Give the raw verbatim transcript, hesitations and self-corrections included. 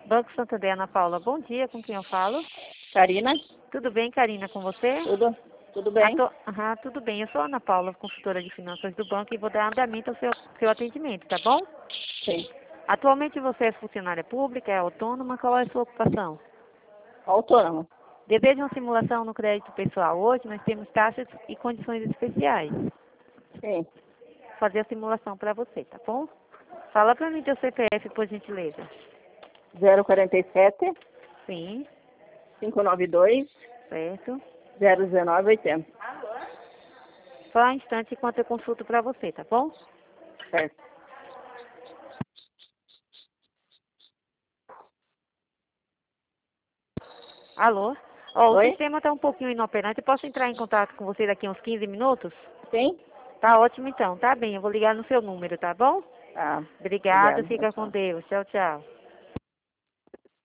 Banco Santander, Ana Paula, bom dia, com quem eu falo? Karina, Tudo bem, Karina, com você? tudo, tudo bem? Ah, tô- Aham, tudo bem, eu sou a Ana Paula, consultora de finanças do banco e vou dar andamento ao seu, seu atendimento, tá bom? Sim. Atualmente você é funcionária pública, é autônoma, qual é a sua ocupação? Autônomo. Deseja uma simulação no crédito pessoal? Hoje nós temos taxas e condições especiais. Sim. Vou fazer a simulação para você, tá bom? Fala para mim teu C P F, por gentileza. zero quarenta e sete, Sim, cinco nove dois, certo. zero dezenove, oitenta. Só um instante enquanto eu consulto para você, tá bom? Certo. Alô? Ó, o Oi? sistema está um pouquinho inoperante. Eu posso entrar em contato com você daqui a uns quinze minutos? Sim? Tá ótimo então, tá bem. Eu vou ligar no seu número, tá bom? Ah, Obrigada, obrigada. fica com Tchau. Deus. Tchau, tchau.